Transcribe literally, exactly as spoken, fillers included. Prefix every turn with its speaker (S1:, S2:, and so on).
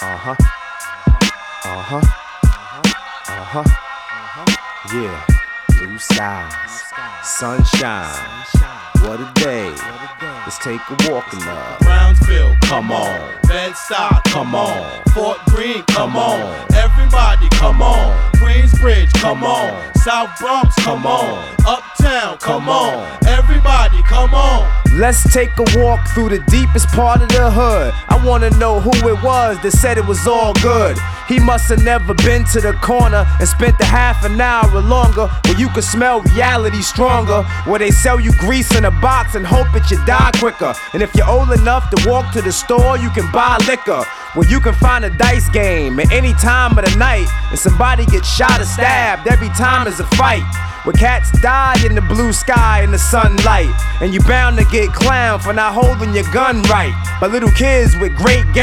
S1: Uh-huh. Uh-huh. Uh-huh. Yeah. Blue skies. Sunshine. What a day. Let's take a walk in love.
S2: Brownsville,
S1: Come on.
S2: Bed-Stuy,
S1: Come on.
S2: Fort Greene, come,
S1: Come
S2: on.
S1: on.
S2: Everybody, come,
S1: Come
S2: on.
S1: on.
S2: Queensbridge, come,
S1: Come
S2: on.
S1: on.
S2: South Bronx, come,
S1: Come
S2: on.
S1: on.
S2: Uptown, come,
S1: Come
S2: on.
S1: on.
S2: Everybody, come on.
S1: Let's take a walk through the deepest part of the hood. I wanna know who it was that said it was all good. He must have never been to the corner and spent a half an hour or longer where you can smell reality stronger, where they sell you grease in a box and hope that you die quicker. And if you're old enough to walk to the store, you can buy liquor, where you can find a dice game at any time of the night, and somebody gets shot or stabbed every time is a fight, where cats die in the blue sky in the sunlight, and you bound to get clowned for not holding your gun right by little kids with great game.